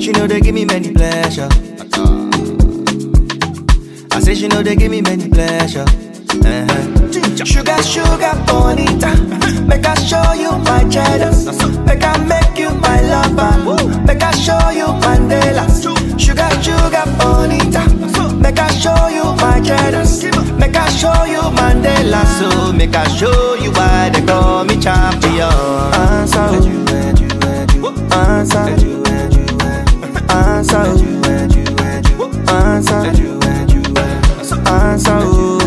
She know they give me many pleasure. I say she know they give me many pleasure. Sugar, sugar, bonita. Make I show you my cheddar. Make I make you my lover. Make I show you Mandela. Sugar, sugar, bonita. Make I show you my cheddar. Make I show you Mandela. So make I show you why they call me champion. Answer, answer, answer, answer, answer, answer, answer, answer,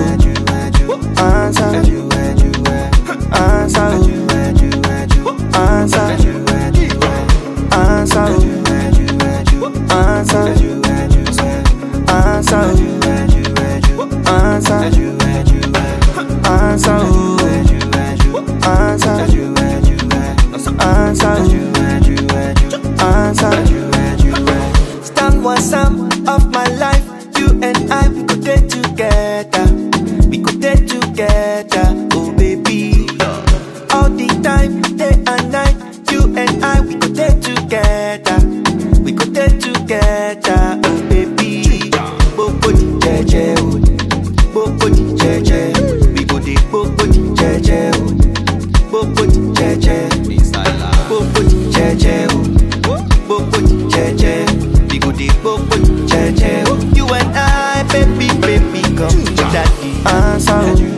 stand one some of my life. You and I, we could stay together. We could stay together, oh baby. All the time, day and night. You and I, we could stay together. We could stay together, oh baby. Bobo di jeje, bobo di jeje. We go di bobo di jeje, bobo di jeje. Bobo di jeje, bobo di jeje. We go di bobo di jeje. You and I, baby, baby, come to daddy. Answer.